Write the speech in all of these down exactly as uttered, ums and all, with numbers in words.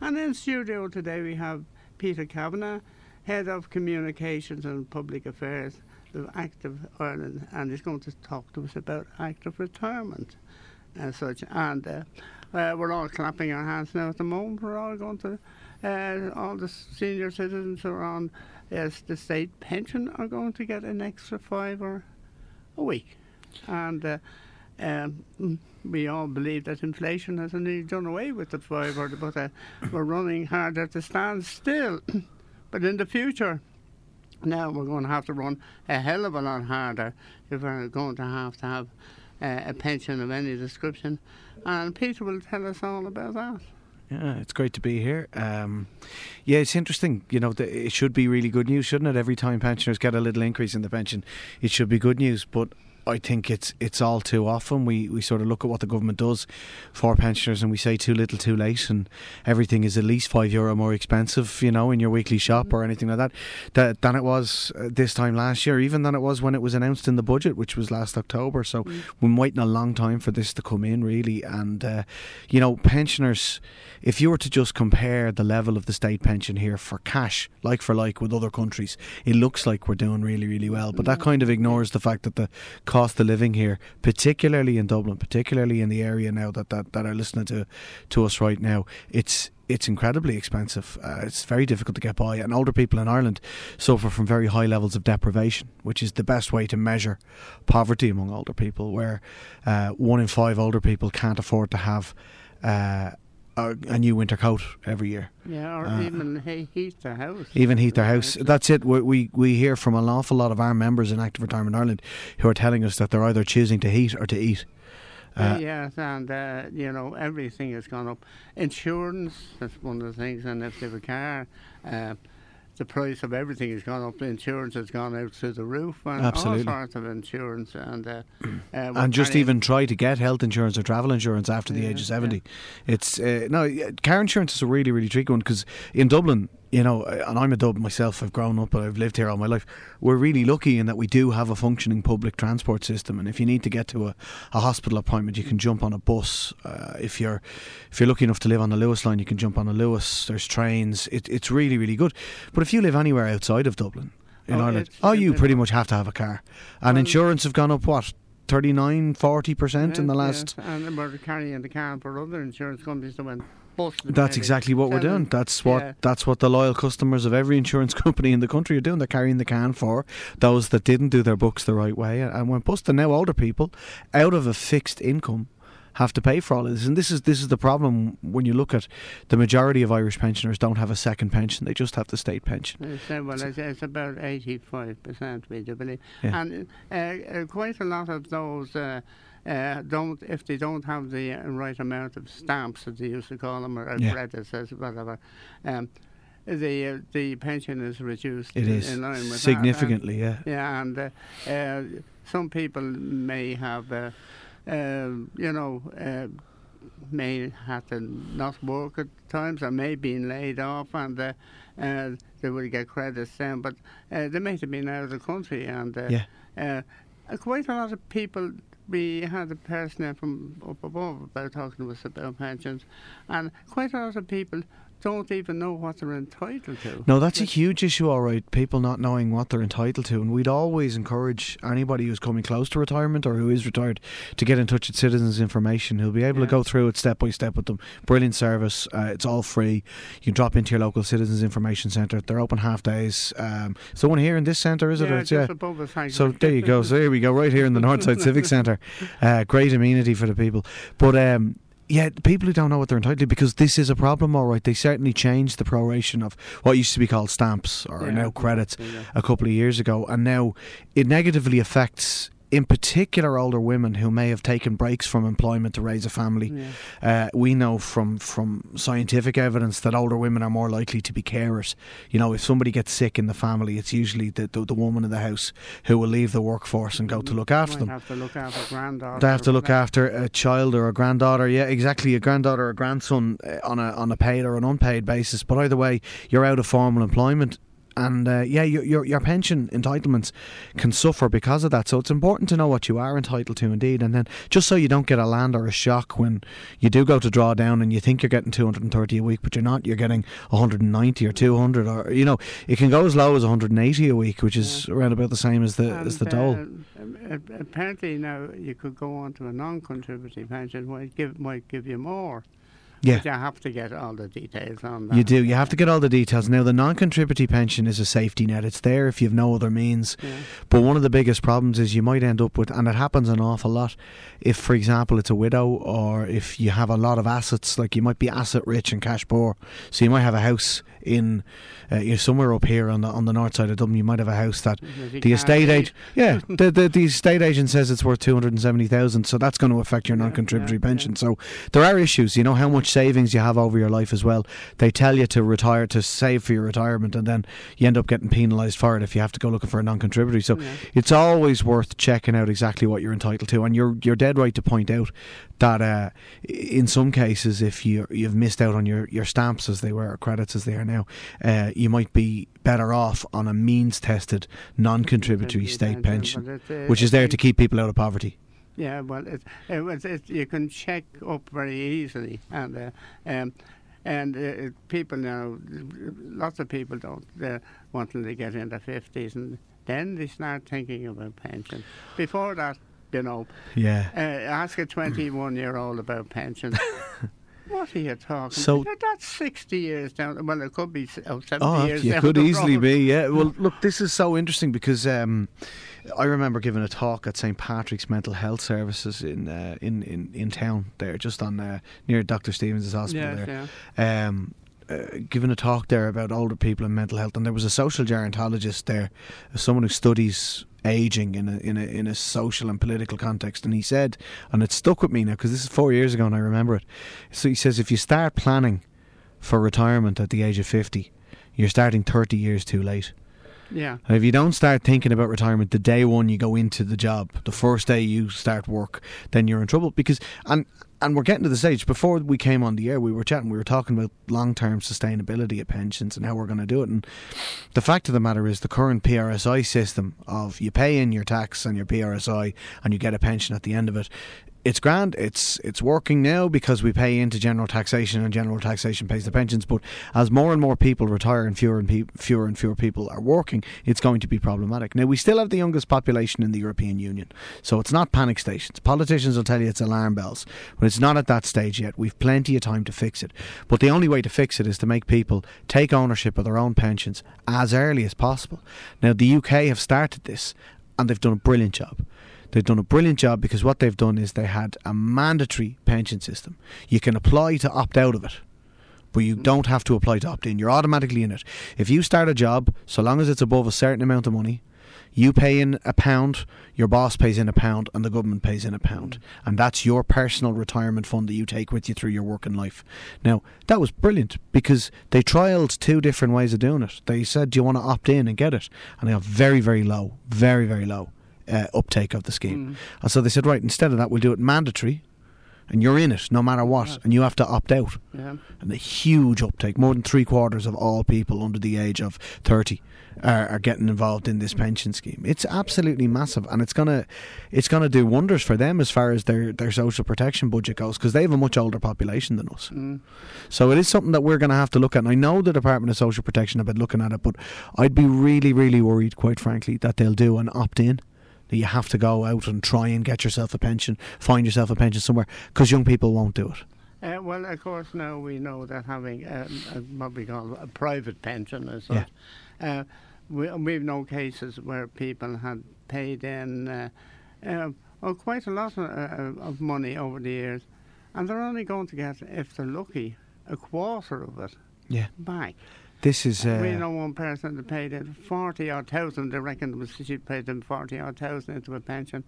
And in studio today we have Peter Kavanagh, Head of Communications and Public Affairs of Active Ireland, and he's going to talk to us about active retirement and such. And uh, uh, we're all clapping our hands now at the moment. We're all going to, uh, all the senior citizens who are on yes, the state pension are going to get an extra fiver a week. And uh, um, we all believe that inflation has nearly done away with the fiver, but uh, we're running harder to stand still. But in the future, now we're going to have to run a hell of a lot harder if we're going to have to have uh, a pension of any description. And Peter will tell us all about that. Yeah, it's great to be here. Um, yeah, it's interesting. You know, the, it should be really good news, shouldn't it? Every time pensioners get a little increase in the pension, it should be good news. But I think it's it's all too often we, we sort of look at what the government does for pensioners and we say too little too late, and everything is at least five euro more expensive, you know, in your weekly shop or anything like that, that than it was uh, this time last year, even than it was when it was announced in the budget, which was last October. So mm. we're waiting a long time for this to come in, really. And uh, you know, pensioners, if you were to just compare the level of the state pension here for cash, like for like, with other countries, it looks like we're doing really really well, but that kind of ignores the fact that the cost of living here, particularly in Dublin, particularly in the area now that, that, that are listening to, to us right now, it's it's incredibly expensive. Uh, it's very difficult to get by, and older people in Ireland suffer from very high levels of deprivation, which is the best way to measure poverty among older people, where uh, one in five older people can't afford to have uh, a, a new winter coat every year. Yeah, or uh, even he- heat their house. Even heat their house. That's it. We, we we hear from an awful lot of our members in Active Retirement Ireland who are telling us that they're either choosing to heat or to eat. Uh, yes, and uh, you know, everything has gone up. Insurance, that's one of the things, and if they have a car, uh, the price of everything has gone up. The insurance has gone out through the roof, and Absolutely. all sorts of insurance. And uh, uh, and just even try to get health insurance or travel insurance after the yeah, age of seventy. Yeah. It's uh, no car insurance is a really really tricky one, because in Dublin, you know, and I'm a Dub myself, I've grown up, I've lived here all my life. We're really lucky in that we do have a functioning public transport system, and if you need to get to a, a hospital appointment, you can jump on a bus. Uh, if you're if you're lucky enough to live on the Lewis line, you can jump on a Lewis. There's trains. It, it's really really good. But if you live anywhere outside of Dublin, in oh, Ireland, oh, you pretty much have to have a car. And well, insurance have gone up, what, thirty-nine, forty percent yes, in the last... Yes. And we're carrying the car for other insurance companies that went... That's exactly what we're doing. That's what yeah. that's what the loyal customers of every insurance company in the country are doing. They're carrying the can for those that didn't do their books the right way, and when busted, now older people out of a fixed income have to pay for all of this. And this is this is the problem when you look at the majority of Irish pensioners don't have a second pension, they just have the state pension. It's, uh, well, it's, it's about eighty-five percent, we do believe. Yeah. And uh, uh, quite a lot of those uh, uh, don't, if they don't have the uh, right amount of stamps, as they used to call them, or yeah. credits, as whatever, um, the uh, the pension is reduced. It in, is in line with significantly, that. And, yeah. Yeah, and uh, uh, some people may have, uh, uh, you know, uh, may have to not work at times, or may be laid off, and uh, uh, they will get credits then. But uh, they may have been out of the country, and uh, yeah. uh, quite a lot of people. We had a person there from up above about talking to us about pensions, and quite a lot of people don't even know what they're entitled to. No, that's a huge issue, all right, people not knowing what they're entitled to. And we'd always encourage anybody who's coming close to retirement or who is retired to get in touch with Citizens Information, who'll be able yeah. to go through it step by step with them. Brilliant service. Uh, it's all free. You can drop into your local Citizens Information Centre. They're open half days. Um, so one here in this centre, is yeah, it? Or just yeah, above us. So there you go. So here we go, right here in the Northside Civic Centre. Uh, great amenity for the people. But um yeah, people who don't know what they're entitled to, because this is a problem, all right. They certainly changed the proration of what used to be called stamps, or yeah, now credits, yeah. a couple of years ago, and now it negatively affects, in particular, older women who may have taken breaks from employment to raise a family. Yeah. Uh, we know from, from scientific evidence that older women are more likely to be carers. You know, if somebody gets sick in the family, it's usually the, the, the woman in the house who will leave the workforce and go to look after them. They have to look after a granddaughter. They have to look after a child or a granddaughter. Yeah, exactly, a granddaughter or a grandson uh, on a on a paid or an unpaid basis. But either way, you're out of formal employment. and uh, yeah, your, your your pension entitlements can suffer because of that. So it's important to know what you are entitled to, indeed, and then just so you don't get a land or a shock when you do go to draw down and you think you're getting two hundred thirty a week, but you're not. You're getting one hundred ninety or two hundred, or you know, it can go as low as one hundred eighty a week, which is yeah. around about the same as the and, as the dole. Uh, apparently now you could go on to a non-contributory pension, might give might give you more. Yeah. But you have to get all the details on that. You do. You have to get all the details. Now, the non-contributory pension is a safety net. It's there if you have no other means. Yeah. But one of the biggest problems is you might end up with, and it happens an awful lot, if, for example, it's a widow, or if you have a lot of assets, like you might be asset rich and cash poor. So you might have a house in, uh, you're somewhere up here on the on the north side of Dublin. You might have a house that the estate agent, yeah, the, the the estate agent says it's worth two hundred and seventy thousand. So that's going to affect your non-contributory yeah, yeah, pension. Yeah. So there are issues. You know how much savings you have over your life as well. They tell you to retire, to save for your retirement, and then you end up getting penalised for it if you have to go looking for a non-contributory. So yeah. it's always worth checking out exactly what you're entitled to. And you're you're dead right to point out that uh, in some cases, if you you've missed out on your, your stamps as they were, or credits as they are now, uh, you might be better off on a means-tested non-contributory state pension, uh, which is there to keep people out of poverty. Yeah, well, it, it was it, you can check up very easily, and uh, um, and uh, people now, lots of people don't uh, want them to get in their fifties, and then they start thinking about pension. Before that, you know, yeah, uh, ask a twenty-one-year-old about pension. What are you talking so, about? That's sixty years down. Well, it could be oh, seventy oh, years yeah, down could the easily road. be, yeah. Well, look, this is so interesting because um, I remember giving a talk at Saint Patrick's Mental Health Services in uh, in, in, in town there, just on uh, near Doctor Stevens' hospital yes, there. Yeah. Um, uh, giving a talk there about older people and mental health, and there was a social gerontologist there, someone who studies ageing in a in a in a social and political context, and he said, and it stuck with me now because this is four years ago and I remember it. So he says, if you start planning for retirement at the age of fifty, you're starting thirty years too late. Yeah. And if you don't start thinking about retirement the day one you go into the job, the first day you start work, then you're in trouble. Because and and we're getting to the stage, before we came on the air, we were chatting, we were talking about long-term sustainability of pensions and how we're going to do it. And the fact of the matter is the current P R S I system of you pay in your tax and your P R S I and you get a pension at the end of it, it's grand, it's it's working now because we pay into general taxation and general taxation pays the pensions. But as more and more people retire and fewer and pe- fewer and fewer people are working, it's going to be problematic. Now, we still have the youngest population in the European Union, so it's not panic stations. Politicians will tell you it's alarm bells, but it's not at that stage yet. We've plenty of time to fix it. But the only way to fix it is to make people take ownership of their own pensions as early as possible. Now, the U K have started this, and they've done a brilliant job. They've done a brilliant job because what they've done is they had a mandatory pension system. You can apply to opt out of it, but you don't have to apply to opt in. You're automatically in it. If you start a job, so long as it's above a certain amount of money, you pay in a pound, your boss pays in a pound, and the government pays in a pound. And that's your personal retirement fund that you take with you through your working life. Now, that was brilliant because they trialled two different ways of doing it. They said, do you want to opt in and get it? And they have very, very low, very, very low Uh, uptake of the scheme. Mm. And so they said, right, instead of that, we'll do it mandatory, and you're in it no matter what, yeah. and you have to opt out. Yeah. And a huge uptake, more than three quarters of all people under the age of thirty are, are getting involved in this pension scheme. It's absolutely massive, and it's gonna it's gonna do wonders for them as far as their, their social protection budget goes, because they have a much older population than us. Mm. So it is something that we're going to have to look at. And I know the Department of Social Protection have been looking at it, but I'd be really, really worried, quite frankly, that they'll do an opt-in. That you have to go out and try and get yourself a pension, find yourself a pension somewhere, because young people won't do it. Uh, well, of course, now we know that having um, a, what we call a private pension is yeah. uh, we, we've known cases where people had paid in uh, uh, oh, quite a lot of, uh, of money over the years, and they're only going to get, if they're lucky, a quarter of it yeah. back. This is. Uh, we know one person that paid in forty odd thousand. They reckon it was she paid them forty odd thousand into a pension,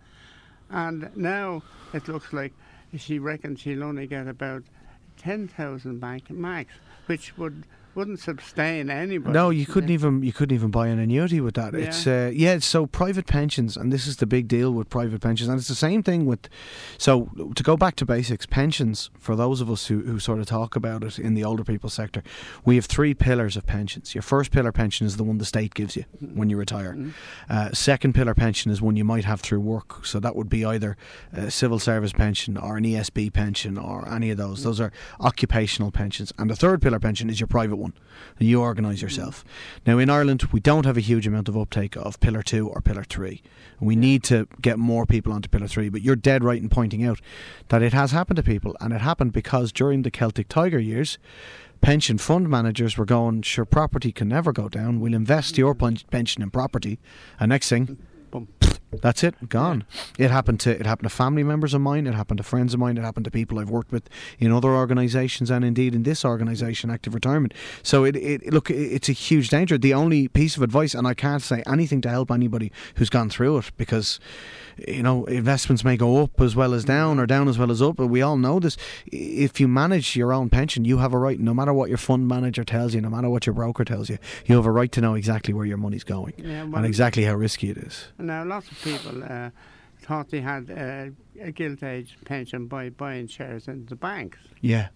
and now it looks like she reckons she'll only get about ten thousand back max, which would wouldn't sustain anybody. No, you couldn't even you couldn't even buy an annuity with that. Yeah. It's uh, yeah. So private pensions, and this is the big deal with private pensions, and it's the same thing with. So to go back to basics, pensions for those of us who, who sort of talk about it in the older people sector, we have three pillars of pensions. Your first pillar pension is the one the state gives you when you retire. Mm-hmm. Uh, second pillar pension is one you might have through work. So that would be either a civil service pension or an E S B pension or any of those. Those are occupational pensions. And the third pillar pension is your private one. You organise yourself. Now in Ireland we don't have a huge amount of uptake of pillar two or pillar three. We need to get more people onto pillar three, but you're dead right in pointing out that it has happened to people, and it happened because during the Celtic Tiger years pension fund managers were going, sure, property can never go down, we'll invest your pension in property, and next thing, Boom. that's it, gone. Yeah. It happened to it happened to family members of mine, it happened to friends of mine, it happened to people I've worked with in other organisations, and indeed in this organisation, Active Retirement. So it, it look, it's a huge danger. The only piece of advice, and I can't say anything to help anybody who's gone through it, because you know investments may go up as well as down, or down as well as up, but we all know this. If you manage your own pension, you have a right, no matter what your fund manager tells you, no matter what your broker tells you, you have a right to know exactly where your money's going, yeah, well, and exactly how risky it is. Now lots of people uh, thought they had uh, a gilt age pension by buying shares in the banks. Yeah.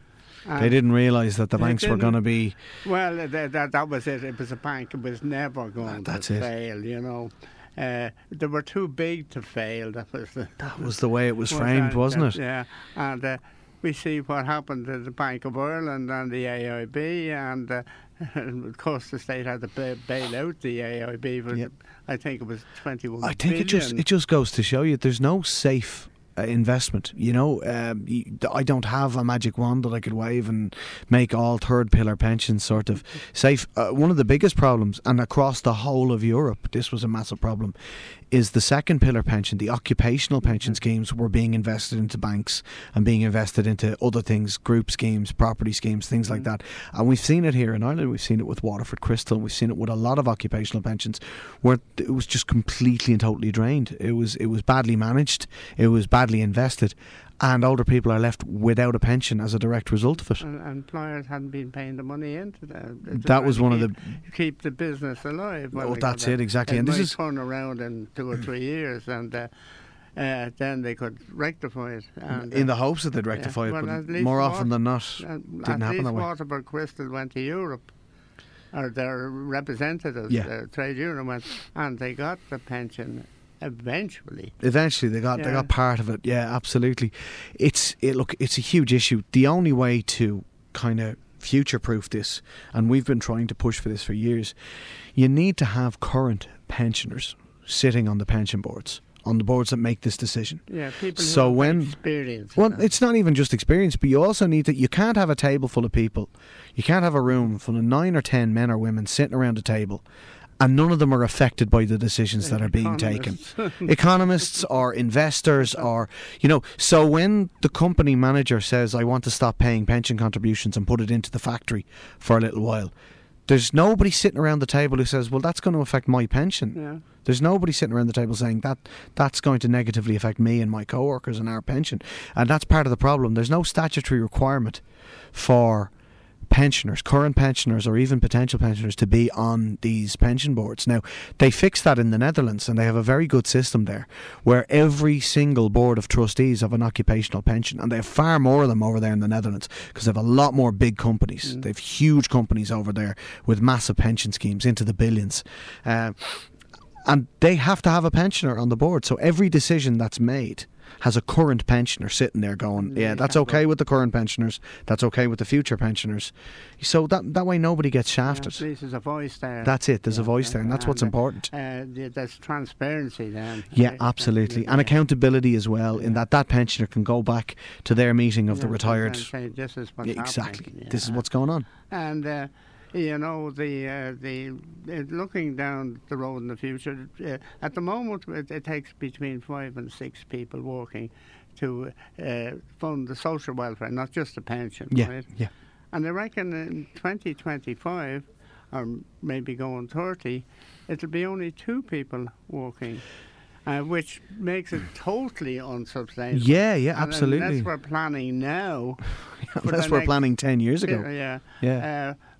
And they didn't realise that the banks were going to be... Well, that, that, that was it. It was a bank. It was never going that's to it. fail, you know. Uh, they were too big to fail. That was the, that was the way it was framed, wasn't it? Yeah. And uh, we see what happened to the Bank of Ireland and the A I B, and uh, of course the state had to bail, bail out the A I B for, yep. I think it was twenty-one I think billion. it just it just goes to show you there's no safe uh, investment. You know, um, you, I don't have a magic wand that I could wave and make all third pillar pensions sort of safe. Uh, one of the biggest problems, and across the whole of Europe, this was a massive problem, is the second pillar pension, the occupational pension schemes were being invested into banks and being invested into other things, group schemes, property schemes, things mm-hmm. like that. And we've seen it here in Ireland, we've seen it with Waterford Crystal, we've seen it with a lot of occupational pensions where it was just completely and totally drained. It was it was badly managed, it was badly invested, and older people are left without a pension as a direct result of it. And employers hadn't been paying the money into that. That was one keep, of the... Keep the business alive. Oh, that's it, exactly. It and might this is turn around in two or three years, and uh, uh, then they could rectify it. And, uh, in the hopes that they'd rectify yeah, it, well, but more often Water, than not, uh, didn't happen that way. Waterford Crystal went to Europe, or their representatives, yeah. the trade union went, and they got the pension eventually. Eventually, they got yeah. they got part of it. Yeah, absolutely. It's it, look, it's a huge issue. The only way to kind of future-proof this, and we've been trying to push for this for years, you need to have current pensioners sitting on the pension boards, on the boards that make this decision. Yeah, people who so have when, experience. Well, it's not even just experience, but you also need to, you can't have a table full of people, you can't have a room full of nine or ten men or women sitting around a table and none of them are affected by the decisions that are being taken. Economists or investors or, you know, so when the company manager says, I want to stop paying pension contributions and put it into the factory for a little while, there's nobody sitting around the table who says, well, that's going to affect my pension. Yeah. There's nobody sitting around the table saying that that's going to negatively affect me and my co-workers and our pension. And that's part of the problem. There's no statutory requirement for pensioners, current pensioners or even potential pensioners to be on these pension boards. Now, they fixed that in the Netherlands and they have a very good system there where every single board of trustees have an occupational pension, and they have far more of them over there in the Netherlands because they have a lot more big companies. Mm. They have huge companies over there with massive pension schemes into the billions. Uh, and they have to have a pensioner on the board. So every decision that's made has a current pensioner sitting there going, yeah, that's okay with the current pensioners, that's okay with the future pensioners. So that that way nobody gets shafted. Yeah, at least there's a voice there. That's it, there's yeah, a voice there, and that's and what's uh, important. Uh, there's transparency then. Yeah, absolutely. And accountability as well, yeah. in that that pensioner can go back to their meeting of yeah, the retired. And say, this is what's yeah, exactly. happening. Yeah. This is what's going on. And uh, you know, the uh, the uh, looking down the road in the future, uh, at the moment it, it takes between five and six people working to uh, fund the social welfare, not just the pension. Yeah, right? yeah. And I reckon in twenty twenty-five, or maybe going thirty, it'll be only two people working. Uh, which makes it totally unsustainable. Yeah, yeah, and absolutely. Unless we're planning now. Unless we're planning ten years ago. Yeah, yeah. Uh,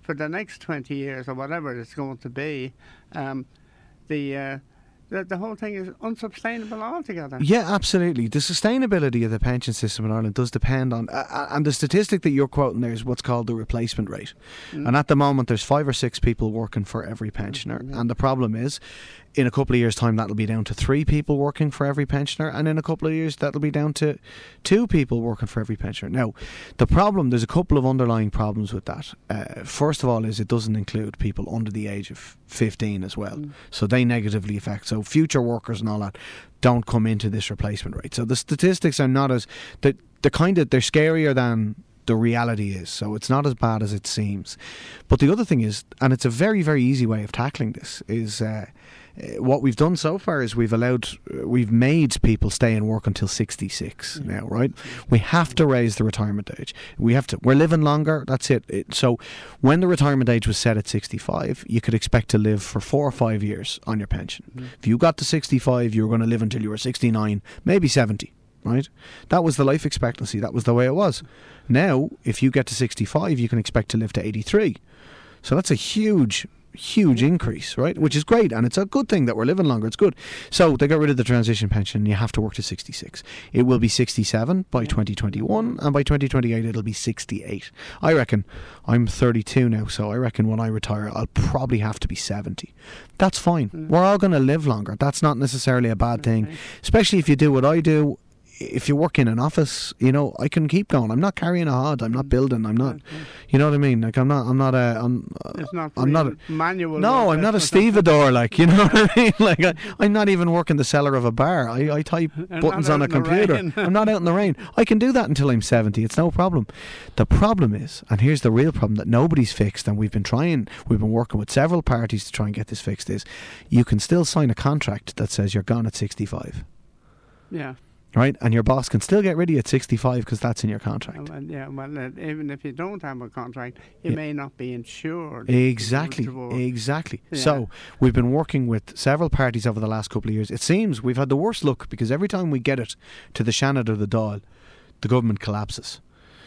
for the next twenty years or whatever it's going to be, um, the, uh, the the whole thing is unsustainable altogether. Yeah, absolutely. The sustainability of the pension system in Ireland does depend on, uh, and the statistic that you're quoting there is what's called the replacement rate. Mm. And at the moment, there's five or six people working for every pensioner. Mm-hmm. And the problem is, in a couple of years' time, that'll be down to three people working for every pensioner, and in a couple of years, that'll be down to two people working for every pensioner. Now, the problem, there's a couple of underlying problems with that. Uh, first of all, is it doesn't include people under the age of fifteen as well, mm. so they negatively affect. So future workers and all that don't come into this replacement rate. So the statistics are not as the the kind of they're scarier than the reality is. So it's not as bad as it seems. But the other thing is, and it's a very very easy way of tackling this, is. Uh, What we've done so far is we've allowed, we've made people stay and work until sixty-six now, right? We have to raise the retirement age. We have to. We're living longer. That's it. it. So, when the retirement age was set at sixty-five, you could expect to live for four or five years on your pension. Mm. If you got to sixty-five, you were going to live until you were sixty-nine, maybe seventy. Right? That was the life expectancy. That was the way it was. Now, if you get to sixty-five, you can expect to live to eighty-three. So that's a huge. huge increase, right? Which is great, and it's a good thing that we're living longer. It's good. So they got rid of the transition pension. You have to work to sixty-six. It will be sixty-seven by twenty twenty-one, and by twenty twenty-eight it'll be sixty-eight. I reckon, I'm thirty-two now, so I reckon when I retire I'll probably have to be seventy. That's fine. Mm. We're all going to live longer. That's not necessarily a bad thing, especially if you do what I do. If you work in an office, you know, I can keep going. I'm not carrying a hod. I'm not building. I'm not, you know what I mean? Like I'm not. I'm not a. I'm. It's not. I'm not a manual. No, I'm not a stevedore. Like you know what I mean? Like I, I'm not even working the cellar of a bar. I, I type and buttons on a computer. I'm not out in the rain. I can do that until I'm seventy. It's no problem. The problem is, and here's the real problem that nobody's fixed, and we've been trying. We've been working with several parties to try and get this fixed. Is you can still sign a contract that says you're gone at sixty-five. Yeah. Right, and your boss can still get rid of you at sixty-five because that's in your contract. Well, yeah, well, uh, even if you don't have a contract, you yeah. may not be insured. Exactly, exactly. Yeah. So we've been working with several parties over the last couple of years. It seems we've had the worst luck because every time we get it to the Shannon or the Dáil, the government collapses.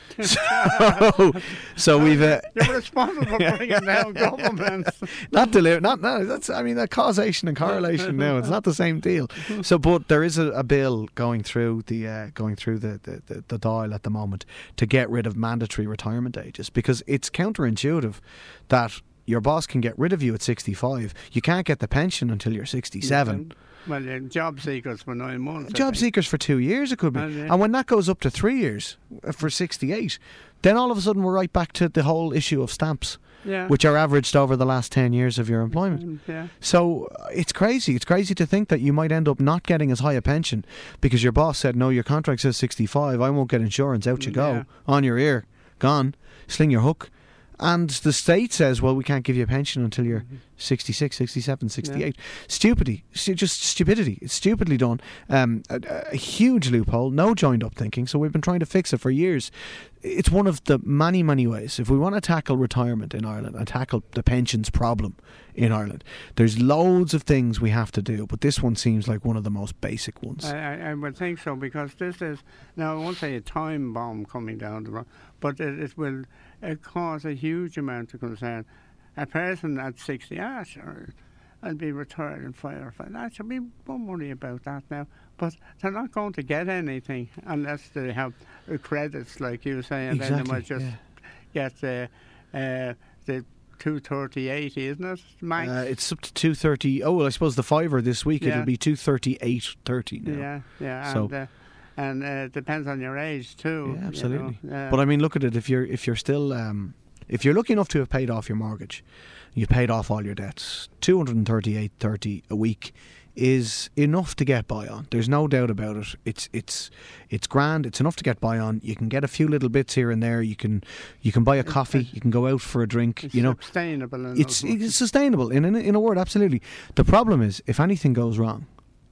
so, so we've uh, you're responsible for bringing down governments. Not deliver, not no. That's I mean, the causation and correlation. Now it's not the same deal. So, but there is a, a bill going through the uh, going through the, the, the, the Dáil at the moment to get rid of mandatory retirement ages because it's counterintuitive that your boss can get rid of you at sixty-five. You can't get the pension until you're sixty-seven. Well, uh, job seekers for nine months. Job seekers for two years, it could be. And, yeah. and when that goes up to three years, uh, for sixty-eight, then all of a sudden we're right back to the whole issue of stamps, yeah. which are averaged over the last ten years of your employment. Um, yeah. So uh, it's crazy. It's crazy to think that you might end up not getting as high a pension because your boss said, no, your contract says sixty-five, I won't get insurance, out you go, yeah. on your ear, gone, sling your hook. And the state says, well, we can't give you a pension until you're mm-hmm. sixty-six, sixty-seven, sixty-eight. Yeah. Stupidity. Just stupidity. It's stupidly done. Um, a, a huge loophole. No joined up thinking. So we've been trying to fix it for years. It's one of the many, many ways. If we want to tackle retirement in Ireland and tackle the pensions problem in Ireland, there's loads of things we have to do. But this one seems like one of the most basic ones. I, I, I would think so because this is, now I won't say a time bomb coming down the road, but it, it will... it causes a huge amount of concern. A person at sixty, ah, sure, I'll be retired in five or five. I should be, don't worry about that now. But they're not going to get anything unless they have uh, credits, like you say, and exactly, then they might just yeah. get uh, uh, the two thirty eighty, isn't it, max? Uh, it's up to two thirty. Oh, well, I suppose the fiver this week, yeah. it'll be two thirty-eight thirty now. Yeah, yeah. So. And, uh, And uh, it depends on your age too. Yeah, absolutely. You know? uh, but I mean, look at it. If you're if you're still um, if you're lucky enough to have paid off your mortgage, you paid off all your debts. Two hundred and thirty-eight thirty a week is enough to get by on. There's no doubt about it. It's it's it's grand. It's enough to get by on. You can get a few little bits here and there. You can you can buy a coffee. You can go out for a drink. It's you know, sustainable. It's it's sustainable in, in in a word. Absolutely. The problem is if anything goes wrong,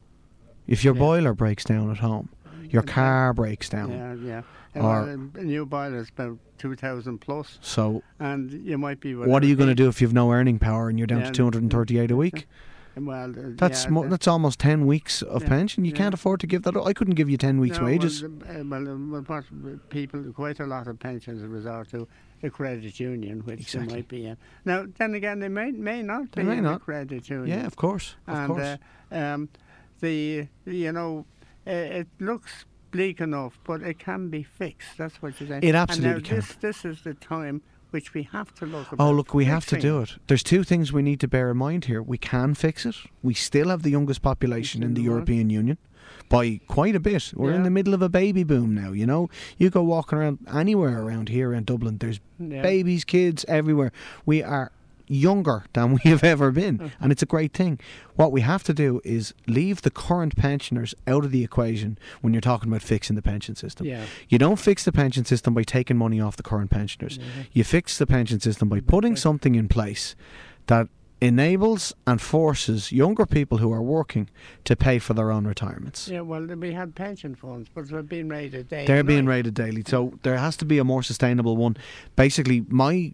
if your yeah. boiler breaks down at home. Your car breaks down. Yeah, yeah. Or well, a new boiler is about two thousand plus. So, and you might be. What are you going to do if you've no earning power and you're down yeah, to two hundred and thirty-eight a week? Well, uh, That's yeah, mo- the- that's almost ten weeks of Yeah, pension. You yeah. can't afford to give that up. I couldn't give you ten weeks' no, wages. Well, the- uh, well, uh, well, what people, quite a lot of pensions resort to the credit union, which Exactly. they might be in. Now, then again, they may may not They be may in not. a credit union. Yeah, of course, of and course. Uh, um, the you know, uh, it looks bleak enough, but it can be fixed. That's what you're saying. It absolutely and now can. This this is the time which we have to look. Oh, about look, we have to fixing. do it. There's two things we need to bear in mind here. We can fix it. We still have the youngest population in the in the world. European Union by quite a bit. We're in Yeah. the middle of a baby boom now, you know. You go walking around anywhere around here in Dublin, there's Yeah. babies, kids everywhere. We are younger than we have ever been, and it's a great thing. What we have to do is leave the current pensioners out of the equation when you're talking about fixing the pension system. Yeah. You don't fix the pension system by taking money off the current pensioners. Yeah. You fix the pension system by putting Okay. something in place that enables and forces younger people who are working to pay for their own retirements. Yeah, well, we had pension funds, but they're being rated day They're and being night. rated daily, so there has to be a more sustainable one. Basically, my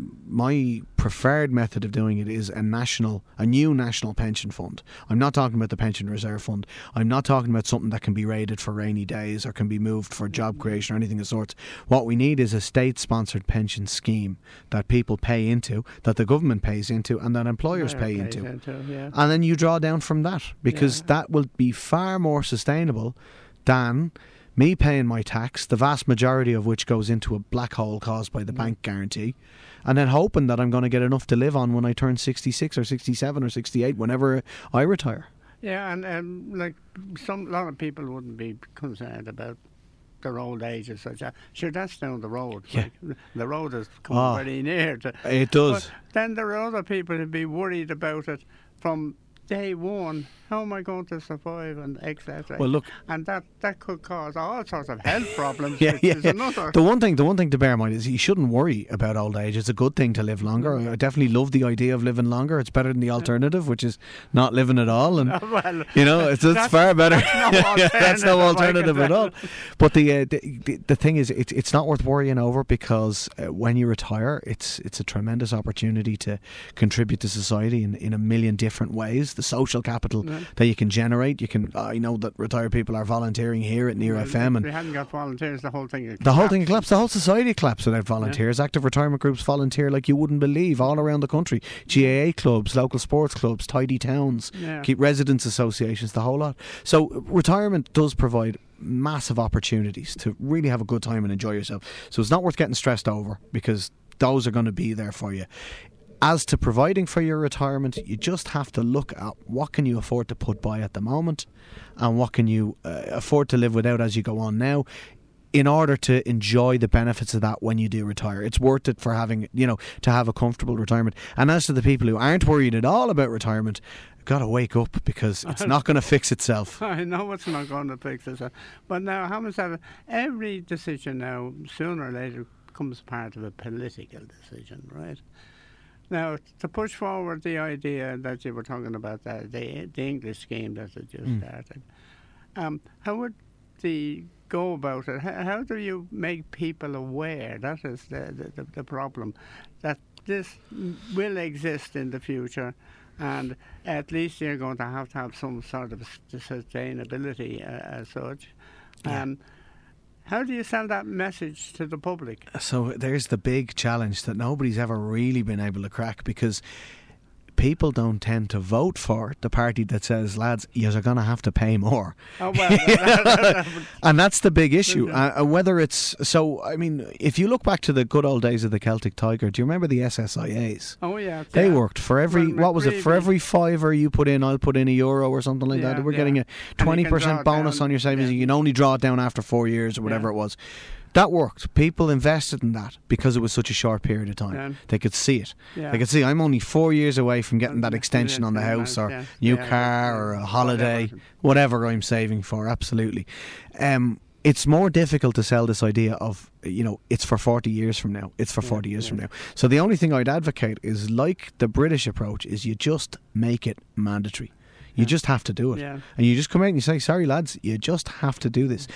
my preferred method of doing it is a national, a new national pension fund. I'm not talking about the pension reserve fund. I'm not talking about something that can be raided for rainy days or can be moved for job creation or anything of the sorts. What we need is a state-sponsored pension scheme that people pay into, that the government pays into, and that employers Employer pay pays into. into, yeah. And then you draw down from that, because Yeah. that will be far more sustainable than me paying my tax, the vast majority of which goes into a black hole caused by the Mm. bank guarantee, and then hoping that I'm going to get enough to live on when I turn sixty-six or sixty-seven or sixty-eight, whenever I retire. Yeah, and um, like some, a lot of people wouldn't be concerned about their old age as such. Uh, Sure, that's down the road. Yeah. Like, the road has come Oh. very near to. It does. But then there are other people who'd be worried about it from day one. How am I going to survive, and et cetera. Well, look, and that, that could cause all sorts of health problems. Yeah, which yeah, is yeah. another. The one thing, the one thing to bear in mind is you shouldn't worry about old age. It's a good thing to live longer. I definitely love the idea of living longer. It's better than the alternative, which is not living at all. And Well, you know, it's, it's that's- far better. that's no Yeah, that's no alternative, alternative I at can all. But the, uh, the the the thing is, it's it's not worth worrying over, because uh, when you retire, it's it's a tremendous opportunity to contribute to society in, in a million different ways. The social capital Yeah. that you can generate. You can. I know that retired people are volunteering here at Near Well, F M, if and we hadn't got volunteers, the whole thing would the whole thing collapse. collapsed. The whole society collapsed without volunteers. Active retirement groups volunteer like you wouldn't believe all around the country. G A A clubs, local sports clubs, tidy towns, Yeah. keep residents associations, the whole lot. So retirement does provide massive opportunities to really have a good time and enjoy yourself. So it's not worth getting stressed over, because those are going to be there for you. As to providing for your retirement, you just have to look at what can you afford to put by at the moment, and what can you uh, afford to live without as you go on now, in order to enjoy the benefits of that when you do retire. It's worth it for having, you know, to have a comfortable retirement. And as to the people who aren't worried at all about retirement, got to wake up, because it's not going to fix itself. I know it's not going to fix this. But now, having said it, every decision now, sooner or later, becomes part of a political decision, right? Now, to push forward the idea that you were talking about, that the, the English scheme that had just Mm. started, um, how would the go about it? How, how do you make people aware? That is the, the, the, the problem, that this will exist in the future, and at least you're going to have to have some sort of s- sustainability uh, as such. Yeah. Um, how do you sell that message to the public? So there's the big challenge that nobody's ever really been able to crack, because people don't tend to vote for the party that says, lads, you're going to have to pay more. Oh, well, that, that, that would- And that's the big issue. Yeah. Uh, whether it's, so, I mean, if you look back to the good old days of the Celtic Tiger, do you remember the S S I As? oh, yeah. They yeah. worked for every, Well, what was it, for McGreevy- every fiver you put in, I'll put in a euro or something like Yeah, that. We're yeah. getting a And you can twenty draw percent it bonus down, on your savings. yeah. You can only draw it down after four years or whatever Yeah. it was. That worked. People invested in that because it was such a short period of time. Yeah. They could see it. Yeah. They could see, I'm only four years away from getting that Yeah, extension on the yeah, house, or yeah, new yeah, car, yeah, or a yeah, holiday, whatever. whatever I'm saving for. Absolutely. Um, it's more difficult to sell this idea of, you know, it's for forty years from now. It's for Yeah, forty years yeah. from now. So the only thing I'd advocate is, like the British approach, is you just make it mandatory. You Yeah. just have to do it. Yeah. And you just come out and you say, sorry lads, you just have to do this.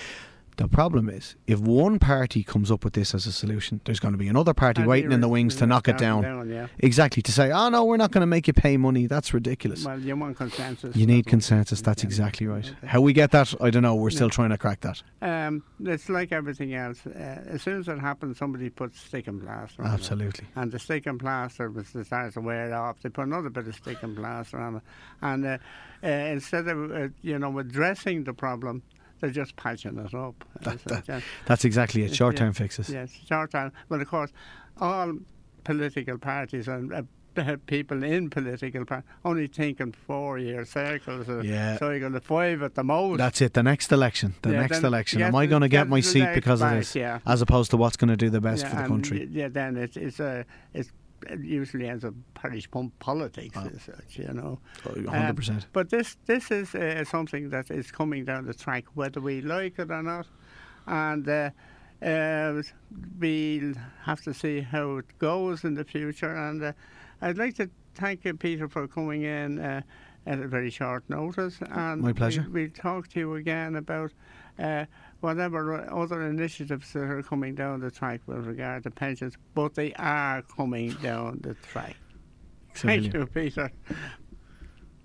The problem is, if one party comes up with this as a solution, there's going to be another party And waiting the in the rest- wings to the knock it rest down. down, yeah. Exactly, to say, oh no, we're not going to make you pay money. That's ridiculous. Well, you want consensus. You need That's what- consensus. That's yeah. exactly right. Okay. How we get that, I don't know. We're still Yeah. trying to crack that. Um, it's like everything else. Uh, as soon as it happens, somebody puts stick and plaster on it. Absolutely. And the stick and plaster was the starts to wear off. They put another bit of stick and plaster on it, and uh, uh, instead of uh, you know addressing the problem, they're just patching it up. That- So that- just- That's exactly it. Yeah. Short-term fixes. Yes, short term. But of course, all political parties and uh, p- people in political parties only think in four-year circles. Uh, Yeah. So you're going to five at the most. That's it. The next election. The Yeah, next then election. get Am I the- going to get get my the seat next because of back, this? yeah. As opposed to what's going to do the best Yeah, for the and country. y- Yeah, then it's it's a it's it usually ends up parish pump politics Oh. as such, you know. one hundred percent. But this this is uh, something that is coming down the track, whether we like it or not, and uh, uh, we'll have to see how it goes in the future. And uh, I'd like to thank you, Peter, for coming in uh, at a very short notice. And My pleasure. We'll, we'll talk to you again about uh, whatever other initiatives that are coming down the track with regard to pensions, but they are coming down the track. Thank Brilliant. you, Peter.